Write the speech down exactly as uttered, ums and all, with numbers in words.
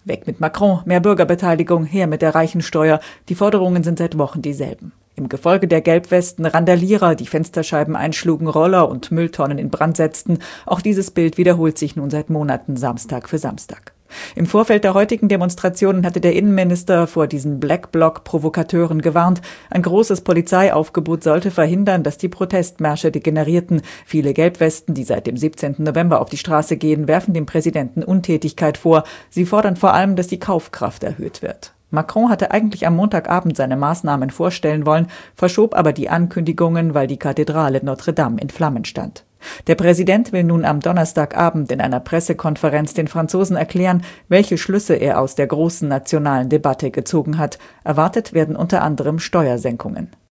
Weg mit Macron, mehr Bürgerbeteiligung, her mit der Reichensteuer. Die Forderungen sind seit Wochen dieselben. Im Gefolge der Gelbwesten Randalierer, die Fensterscheiben einschlugen, Roller und Mülltonnen in Brand setzten. Auch dieses Bild wiederholt sich nun seit Monaten Samstag für Samstag. Im Vorfeld der heutigen Demonstrationen hatte der Innenminister vor diesen Black-Bloc-Provokateuren gewarnt. Ein großes Polizeiaufgebot sollte verhindern, dass die Protestmärsche degenerierten. Viele Gelbwesten, die seit dem siebzehnten November auf die Straße gehen, werfen dem Präsidenten Untätigkeit vor. Sie fordern vor allem, dass die Kaufkraft erhöht wird. Macron hatte eigentlich am Montagabend seine Maßnahmen vorstellen wollen, verschob aber die Ankündigungen, weil die Kathedrale Notre Dame in Flammen stand. Der Präsident will nun am Donnerstagabend in einer Pressekonferenz den Franzosen erklären, welche Schlüsse er aus der großen nationalen Debatte gezogen hat. Erwartet werden unter anderem Steuersenkungen.